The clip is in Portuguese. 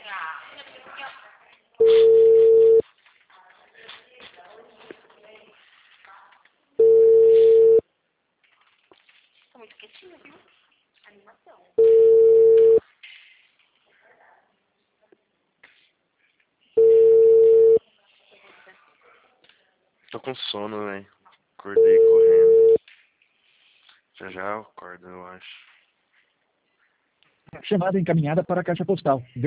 Tô muito quietinha, viu? Animação. Tô com sono, velho. Acordei correndo. Já eu acordo, eu acho. Chamada encaminhada para a caixa postal.